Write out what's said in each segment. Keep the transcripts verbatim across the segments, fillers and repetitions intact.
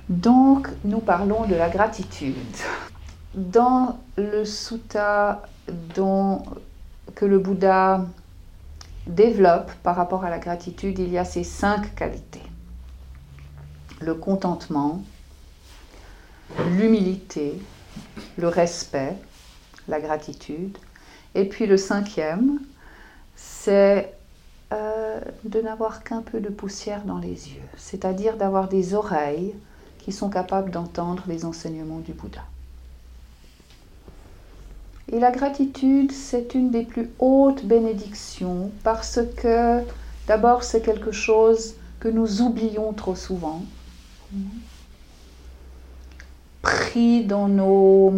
Donc, nous parlons de la gratitude. Dans le sutta dont, que le Bouddha développe par rapport à la gratitude, il y a ces cinq qualités. Le contentement, l'humilité, le respect, la gratitude. Et puis le cinquième, c'est euh, de n'avoir qu'un peu de poussière dans les yeux, c'est-à-dire d'avoir des oreilles qui sont capables d'entendre les enseignements du Bouddha. Et la gratitude, c'est une des plus hautes bénédictions parce que, d'abord, c'est quelque chose que nous oublions trop souvent, pris dans nos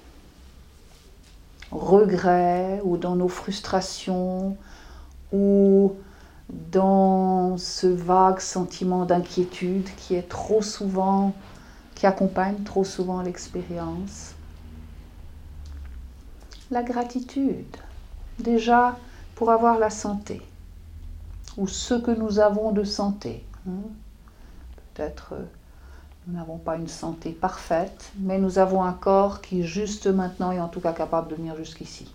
regrets ou dans nos frustrations ou dans ce vague sentiment d'inquiétude qui est trop souvent, qui accompagne trop souvent l'expérience. La gratitude, déjà pour avoir la santé, ou ce que nous avons de santé. Peut-être euh, nous n'avons pas une santé parfaite, mais nous avons un corps qui juste maintenant est en tout cas capable de venir jusqu'ici.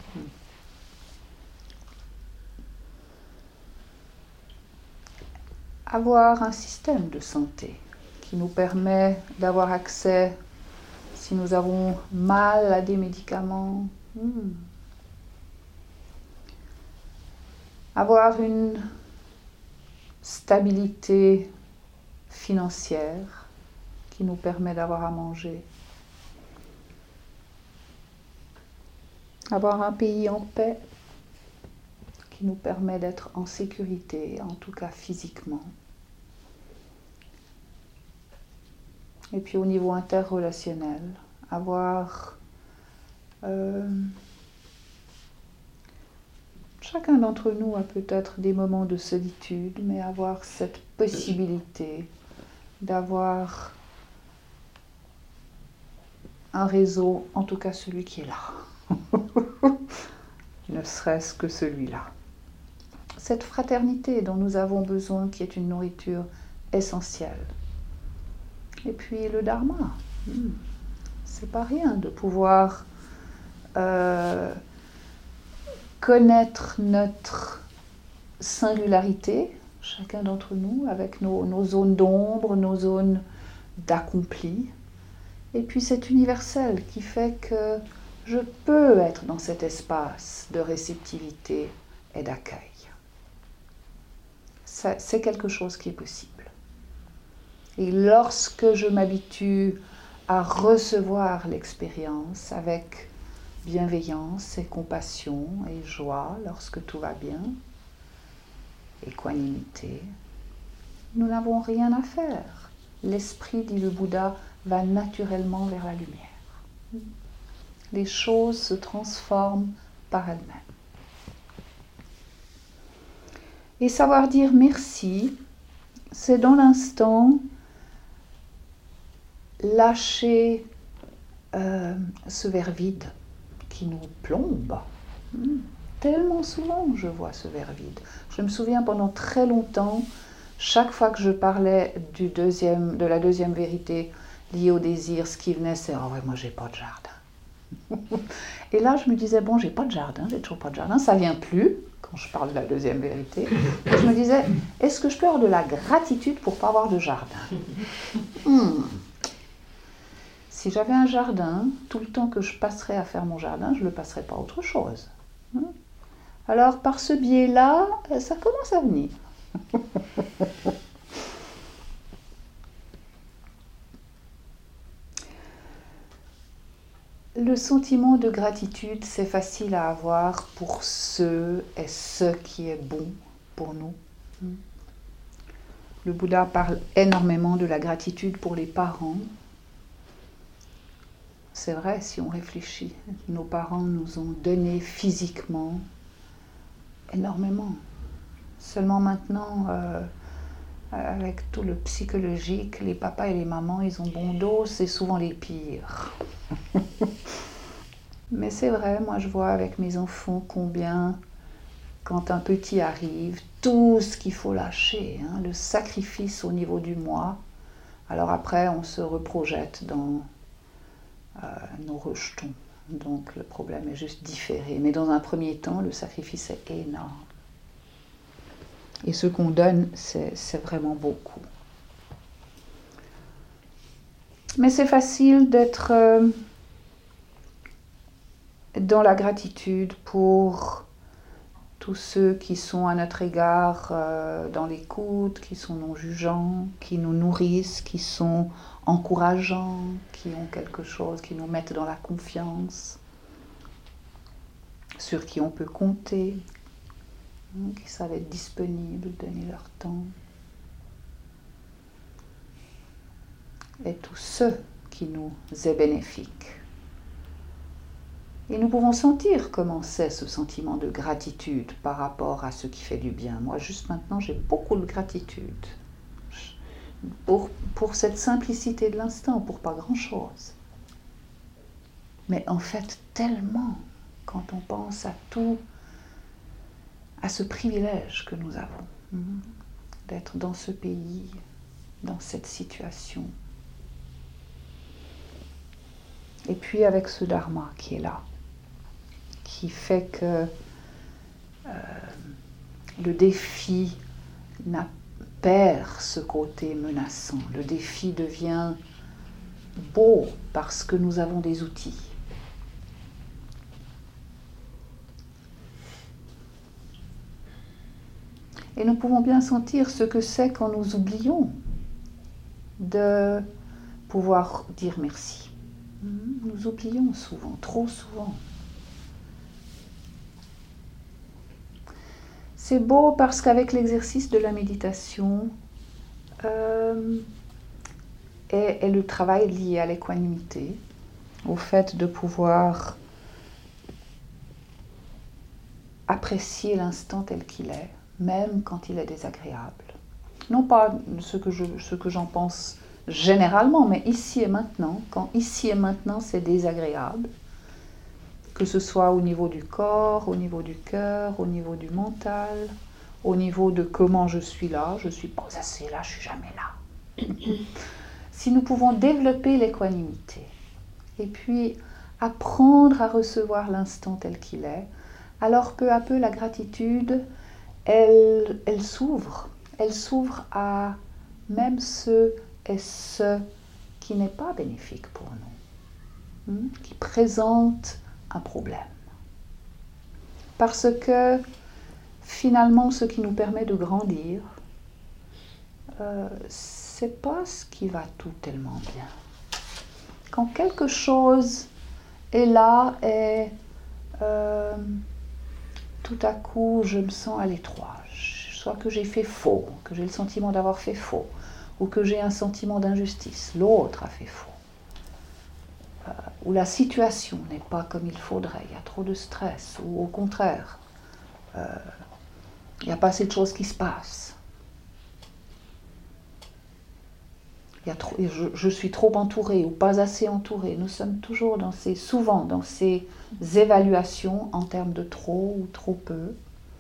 Avoir un système de santé qui nous permet d'avoir accès, si nous avons mal à des médicaments, Hmm. avoir une stabilité financière qui nous permet d'avoir à manger, avoir un pays en paix qui nous permet d'être en sécurité, en tout cas physiquement. Et puis au niveau interrelationnel, avoir Euh, chacun d'entre nous a peut-être des moments de solitude, mais avoir cette possibilité d'avoir un réseau, en tout cas celui qui est là, ne serait-ce que celui-là. Cette fraternité dont nous avons besoin, qui est une nourriture essentielle. Et puis le dharma, hmm. c'est pas rien de pouvoir Euh, connaître notre singularité, chacun d'entre nous, avec nos, nos zones d'ombre, nos zones d'accompli. Et puis c'est universel qui fait que je peux être dans cet espace de réceptivité et d'accueil. Ça, c'est quelque chose qui est possible. Et lorsque je m'habitue à recevoir l'expérience avec bienveillance et compassion et joie lorsque tout va bien, équanimité, nous n'avons rien à faire. L'esprit, dit le Bouddha, va naturellement vers la lumière. Les choses se transforment par elles-mêmes. Et savoir dire merci, c'est dans l'instant lâcher euh, ce verre vide qui nous plombe. Hmm. Tellement souvent je vois ce verre vide. Je me souviens pendant très longtemps, chaque fois que je parlais du deuxième, de la deuxième vérité liée au désir, ce qui venait c'est « oh ouais, moi j'ai pas de jardin ». Et là je me disais « bon, j'ai pas de jardin, j'ai toujours pas de jardin, ça vient plus » quand je parle de la deuxième vérité. Et je me disais « est-ce que je peux avoir de la gratitude pour pas avoir de jardin ?» hmm. Si j'avais un jardin, tout le temps que je passerais à faire mon jardin, je ne le passerais pas à autre chose. Alors, par ce biais-là, ça commence à venir. Le sentiment de gratitude, c'est facile à avoir pour ce et ce qui est bon pour nous. Le Bouddha parle énormément de la gratitude pour les parents. C'est vrai, si on réfléchit, nos parents nous ont donné physiquement énormément. Seulement maintenant, euh, avec tout le psychologique, les papas et les mamans, ils ont bon dos, c'est souvent les pires. Mais c'est vrai, moi je vois avec mes enfants combien, quand un petit arrive, tout ce qu'il faut lâcher, hein, le sacrifice au niveau du moi, Alors après, on se reprojette dans euh, nos rejetons. Donc le problème est juste différé. Mais dans un premier temps, le sacrifice est énorme. Et ce qu'on donne, c'est, c'est vraiment beaucoup. Mais c'est facile d'être euh, dans la gratitude pour tous ceux qui sont à notre égard euh, dans l'écoute, qui sont non jugeants, qui nous nourrissent, qui sont encourageants, qui ont quelque chose, qui nous mettent dans la confiance, sur qui on peut compter, hein, qui savent être disponibles, donner leur temps. Et tous ceux qui nous est bénéfique. Et nous pouvons sentir comment c'est ce sentiment de gratitude par rapport à ce qui fait du bien. Moi, juste maintenant, j'ai beaucoup de gratitude pour, pour cette simplicité de l'instant, pour pas grand-chose. Mais en fait, tellement, quand on pense à tout, à ce privilège que nous avons, hein, d'être dans ce pays, dans cette situation. Et puis avec ce dharma qui est là, qui fait que euh, le défi n'a, perd ce côté menaçant. Le défi devient beau parce que nous avons des outils. Et nous pouvons bien sentir ce que c'est quand nous oublions de pouvoir dire merci. Nous oublions souvent, trop souvent. C'est beau parce qu'avec l'exercice de la méditation euh, et, et le travail lié à l'équanimité, au fait de pouvoir apprécier l'instant tel qu'il est, même quand il est désagréable. Non pas ce que, je, ce que j'en pense généralement, mais ici et maintenant, quand ici et maintenant c'est désagréable, que ce soit au niveau du corps, au niveau du cœur, au niveau du mental, au niveau de comment je suis là, je ne suis pas assez là, je ne suis jamais là. Si nous pouvons développer l'équanimité et puis apprendre à recevoir l'instant tel qu'il est, alors peu à peu la gratitude, elle, elle s'ouvre, elle s'ouvre à même ce et ce qui n'est pas bénéfique pour nous, hein, qui présente un problème. Parce que finalement, ce qui nous permet de grandir, euh, c'est pas ce qui va tout tellement bien. Quand quelque chose est là et euh, tout à coup je me sens à l'étroit, soit que j'ai fait faux, que j'ai le sentiment d'avoir fait faux, ou que j'ai un sentiment d'injustice, l'autre a fait faux, euh, ou la situation n'est pas comme il faudrait, il y a trop de stress, ou au contraire, euh, il n'y a pas assez de choses qui se passent. Il y a trop, je, je suis trop entourée ou pas assez entourée. Nous sommes toujours dans ces, souvent dans ces évaluations en termes de trop ou trop peu.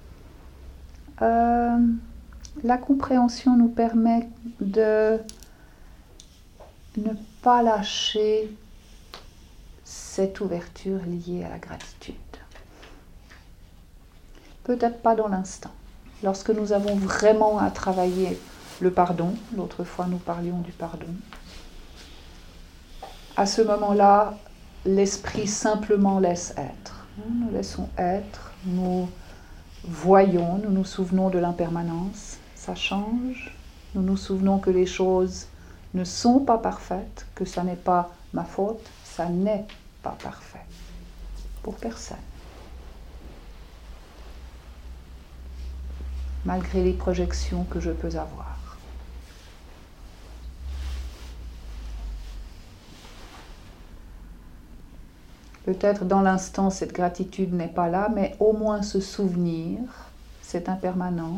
Euh, la compréhension nous permet de ne pas lâcher cette ouverture liée à la gratitude. Peut-être pas dans l'instant. Lorsque nous avons vraiment à travailler le pardon, l'autre fois nous parlions du pardon, à ce moment-là, l'esprit simplement laisse être. Nous laissons être, nous voyons, nous nous souvenons de l'impermanence, ça change, nous nous souvenons que les choses ne sont pas parfaites, que ça n'est pas ma faute, ça n'est pas parfait, pour personne. Malgré les projections que je peux avoir. Peut-être dans l'instant, cette gratitude n'est pas là, mais au moins ce souvenir, c'est impermanent.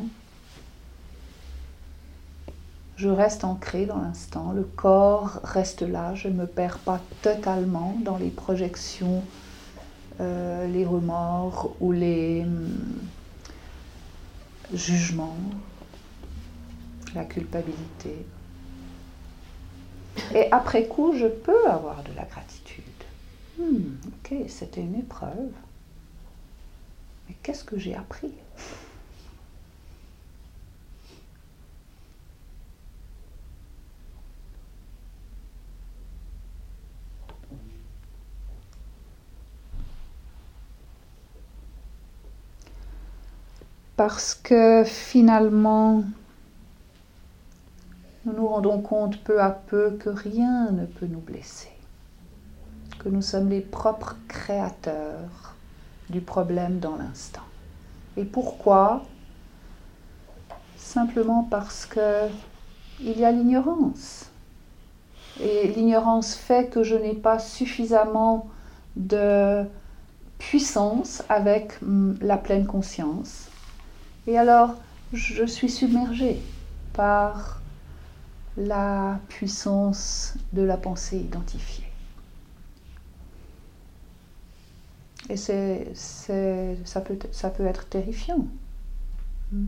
Je reste ancrée dans l'instant, le corps reste là, je ne me perds pas totalement dans les projections, euh, les remords ou les hum, « jugement », la culpabilité. Et après coup, je peux avoir de la gratitude. Hmm, ok, c'était une épreuve. Mais qu'est-ce que j'ai appris ? Parce que finalement, nous nous rendons compte peu à peu que rien ne peut nous blesser, que nous sommes les propres créateurs du problème dans l'instant. Et pourquoi ? Simplement parce que il y a l'ignorance. Et l'ignorance fait que je n'ai pas suffisamment de puissance avec la pleine conscience. Et alors, je suis submergée par la puissance de la pensée identifiée. Et c'est, c'est, ça, peut, ça peut être terrifiant. Mm-hmm.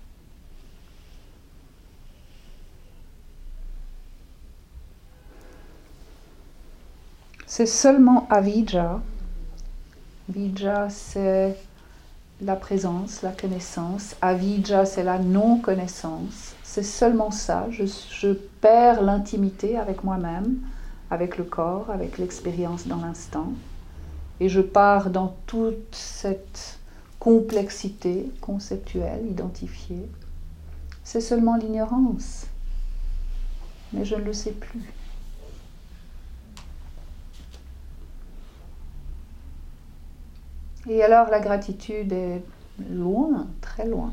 C'est seulement Avijja. Vijja, c'est la présence, la connaissance. Avijja, c'est la non-connaissance. C'est seulement ça. Je, je perds l'intimité avec moi-même, avec le corps, avec l'expérience dans l'instant. Et je pars dans toute cette complexité conceptuelle, identifiée. C'est seulement l'ignorance. Mais je ne le sais plus. Et alors la gratitude est loin, très loin.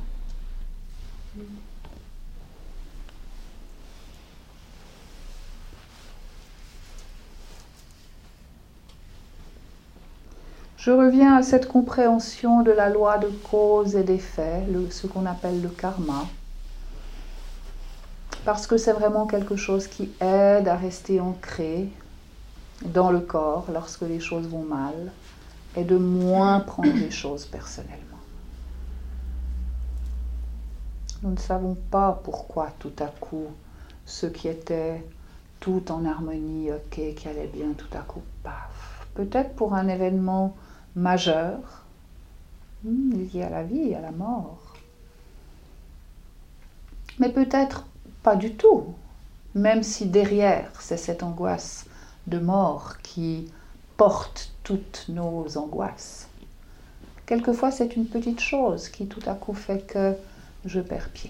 Je reviens à cette compréhension de la loi de cause et d'effet, le, ce qu'on appelle le karma, parce que c'est vraiment quelque chose qui aide à rester ancré dans le corps lorsque les choses vont mal, et de moins prendre les choses personnellement. Nous ne savons pas pourquoi tout à coup, ce qui était tout en harmonie, ok, qui allait bien, tout à coup, paf. Peut-être pour un événement majeur, lié à la vie, à la mort. Mais peut-être pas du tout, même si derrière, c'est cette angoisse de mort qui porte toutes nos angoisses. Quelquefois, c'est une petite chose qui tout à coup fait que je perds pied.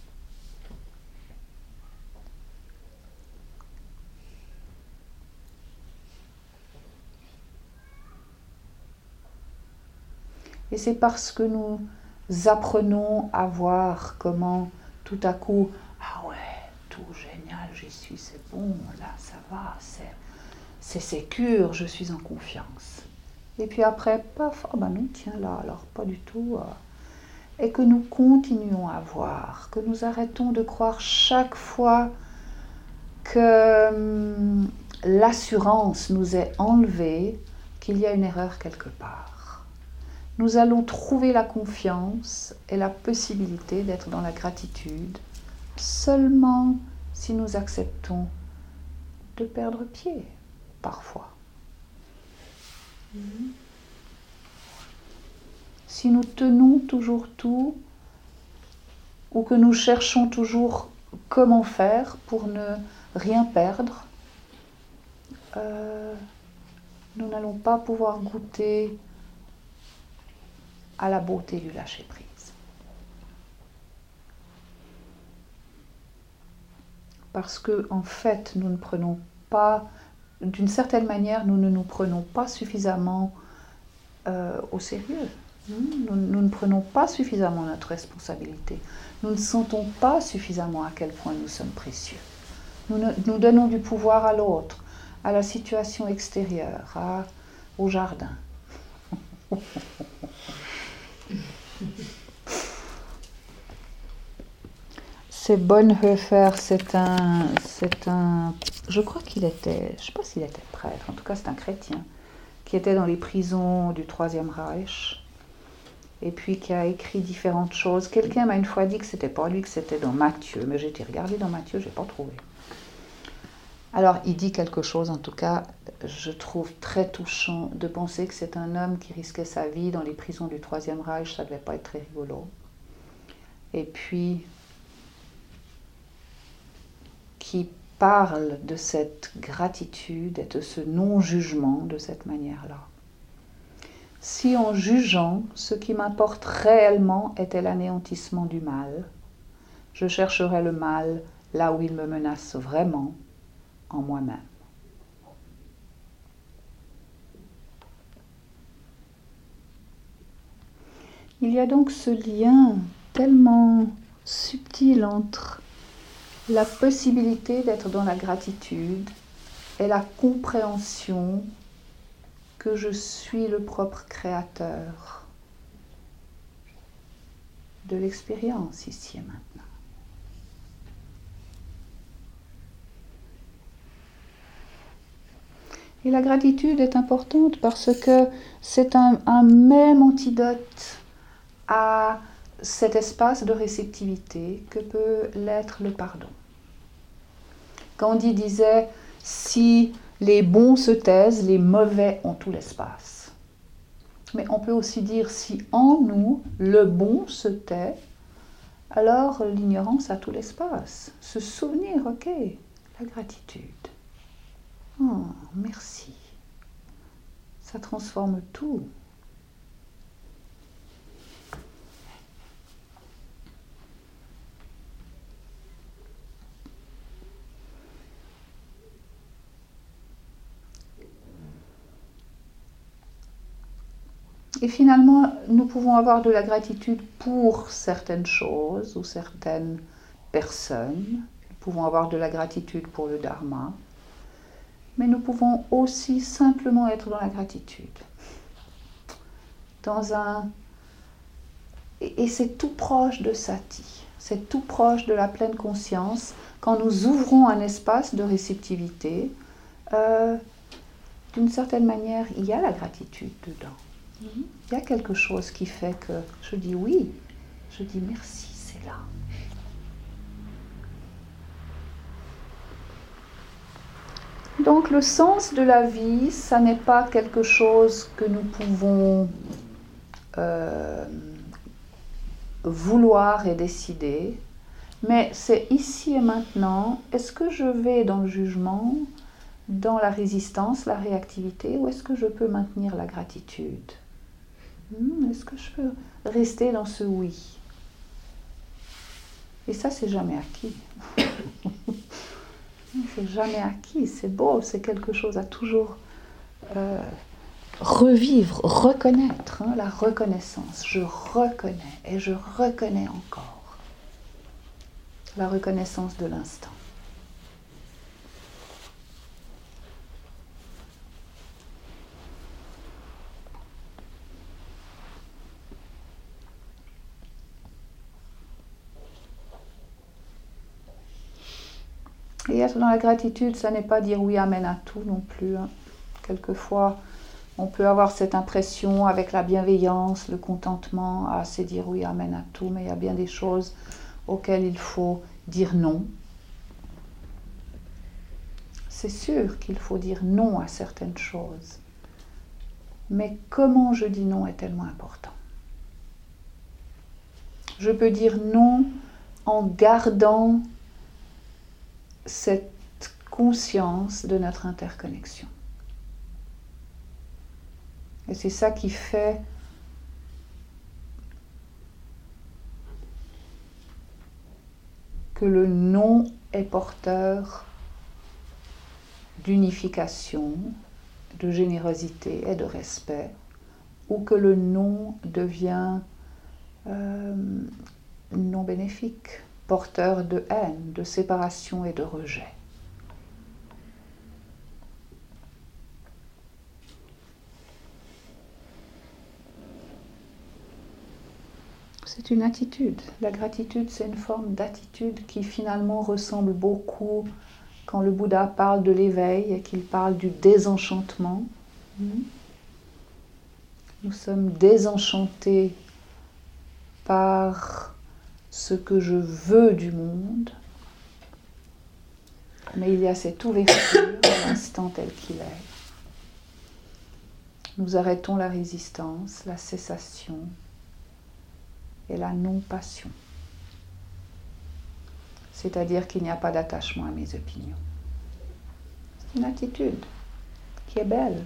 Et c'est parce que nous apprenons à voir comment tout à coup, ah ouais, tout génial, j'y suis, c'est bon, là ça va, c'est, c'est sécure, je suis en confiance. Et puis après, paf, oh ben non, tiens là, alors pas du tout. Euh, et que nous continuons à voir, que nous arrêtons de croire chaque fois que hum, l'assurance nous est enlevée, qu'il y a une erreur quelque part. Nous allons trouver la confiance et la possibilité d'être dans la gratitude seulement si nous acceptons de perdre pied, parfois. Mm-hmm. Si nous tenons toujours tout, ou que nous cherchons toujours comment faire pour ne rien perdre, euh, nous n'allons pas pouvoir goûter à la beauté du lâcher-prise. Parce que, en fait, nous ne prenons pas, d'une certaine manière, nous ne nous prenons pas suffisamment euh, au sérieux. Nous, nous ne prenons pas suffisamment notre responsabilité. Nous ne sentons pas suffisamment à quel point nous sommes précieux. Nous, ne, nous donnons du pouvoir à l'autre, à la situation extérieure, à, au jardin. C'est Bonhoeffer, c'est un, c'est un, je crois qu'il était, je ne sais pas s'il était prêtre, en tout cas c'est un chrétien, qui était dans les prisons du Troisième Reich, et puis qui a écrit différentes choses. Quelqu'un m'a une fois dit que c'était pas lui, que c'était dans Matthieu, mais j'ai été regarder dans Matthieu, je n'ai pas trouvé. Alors, il dit quelque chose, en tout cas, je trouve très touchant de penser que c'est un homme qui risquait sa vie dans les prisons du Troisième Reich, ça ne devait pas être très rigolo. Et puis, qui parle de cette gratitude et de ce non-jugement de cette manière-là. Si en jugeant, ce qui m'importe réellement était l'anéantissement du mal, je chercherais le mal là où il me menace vraiment, en moi-même. Il y a donc ce lien tellement subtil entre la possibilité d'être dans la gratitude et la compréhension que je suis le propre créateur de l'expérience ici et maintenant. Et la gratitude est importante parce que c'est un, un même antidote à cet espace de réceptivité que peut l'être le pardon. Gandhi disait, si les bons se taisent, les mauvais ont tout l'espace. Mais on peut aussi dire, si en nous, le bon se tait, alors l'ignorance a tout l'espace. Se souvenir, ok, la gratitude. Oh, merci. Ça transforme tout. Et finalement, nous pouvons avoir de la gratitude pour certaines choses ou certaines personnes. Nous pouvons avoir de la gratitude pour le dharma. Mais nous pouvons aussi simplement être dans la gratitude. Dans un... Et c'est tout proche de sati. C'est tout proche de la pleine conscience. Quand nous ouvrons un espace de réceptivité, euh, d'une certaine manière, il y a la gratitude dedans. Mm-hmm. Il y a quelque chose qui fait que je dis oui, je dis merci, c'est là. Donc le sens de la vie, ça n'est pas quelque chose que nous pouvons euh, vouloir et décider, mais c'est ici et maintenant, est-ce que je vais dans le jugement, dans la résistance, la réactivité, ou est-ce que je peux maintenir la gratitude ? hmm, Est-ce que je peux rester dans ce oui ? Et ça, c'est jamais acquis. C'est jamais acquis, c'est beau, c'est quelque chose à toujours euh, revivre, reconnaître, hein, la reconnaissance. Je reconnais et je reconnais encore la reconnaissance de l'instant. Et être dans la gratitude, ça n'est pas dire oui, amen à tout non plus. Hein. Quelquefois, on peut avoir cette impression avec la bienveillance, le contentement, ah, c'est dire oui, amen à tout, mais il y a bien des choses auxquelles il faut dire non. C'est sûr qu'il faut dire non à certaines choses. Mais comment je dis non est tellement important. Je peux dire non en gardant cette conscience de notre interconnexion. Et c'est ça qui fait que le non est porteur d'unification, de générosité et de respect, ou que le non devient euh, non bénéfique, porteur de haine, de séparation et de rejet. C'est une attitude. La gratitude, c'est une forme d'attitude qui finalement ressemble beaucoup quand le Bouddha parle de l'éveil et qu'il parle du désenchantement. Nous sommes désenchantés par ce que je veux du monde. Mais il y a cette ouverture à l'instant tel qu'il est. Nous arrêtons la résistance, la cessation et la non-passion. C'est-à-dire qu'il n'y a pas d'attachement à mes opinions. C'est une attitude qui est belle.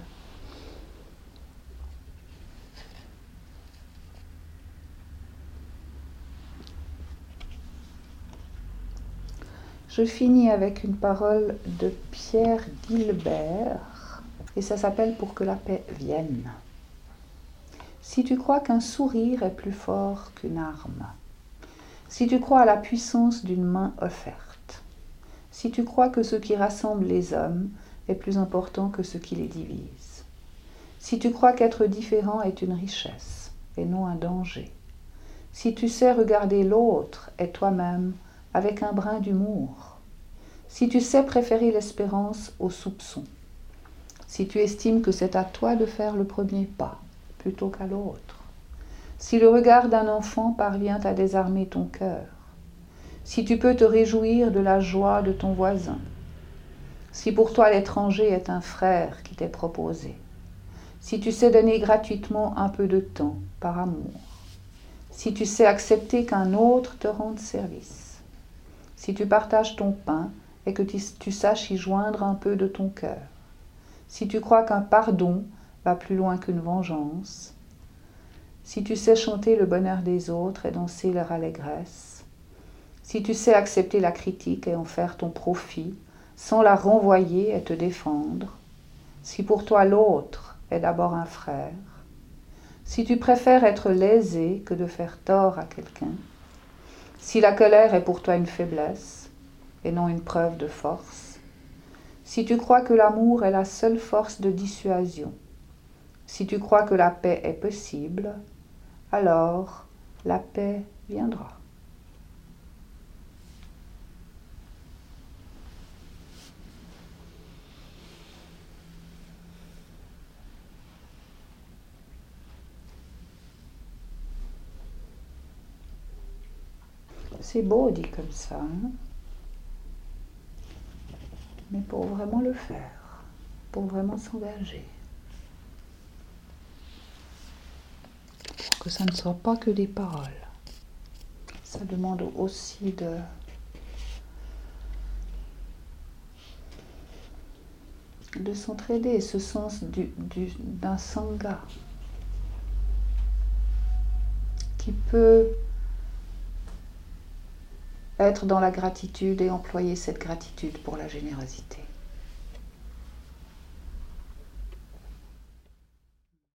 Je finis avec une parole de Pierre Guilbert, et ça s'appelle « Pour que la paix vienne ». Si tu crois qu'un sourire est plus fort qu'une arme, si tu crois à la puissance d'une main offerte, si tu crois que ce qui rassemble les hommes est plus important que ce qui les divise, si tu crois qu'être différent est une richesse et non un danger, si tu sais regarder l'autre et toi-même avec un brin d'humour, si tu sais préférer l'espérance au soupçon, si tu estimes que c'est à toi de faire le premier pas plutôt qu'à l'autre, si le regard d'un enfant parvient à désarmer ton cœur, si tu peux te réjouir de la joie de ton voisin, si pour toi l'étranger est un frère qui t'est proposé, si tu sais donner gratuitement un peu de temps par amour, si tu sais accepter qu'un autre te rende service, si tu partages ton pain et que tu, tu saches y joindre un peu de ton cœur, si tu crois qu'un pardon va plus loin qu'une vengeance, si tu sais chanter le bonheur des autres et danser leur allégresse, si tu sais accepter la critique et en faire ton profit, sans la renvoyer et te défendre, si pour toi l'autre est d'abord un frère, si tu préfères être lésé que de faire tort à quelqu'un, si la colère est pour toi une faiblesse et non une preuve de force, si tu crois que l'amour est la seule force de dissuasion, si tu crois que la paix est possible, alors la paix viendra. C'est beau dit comme ça, hein? Mais pour vraiment le faire, pour vraiment s'engager, pour que ça ne soit pas que des paroles, ça demande aussi de de s'entraider, ce sens du, du, d'un sangha qui peut être dans la gratitude et employer cette gratitude pour la générosité.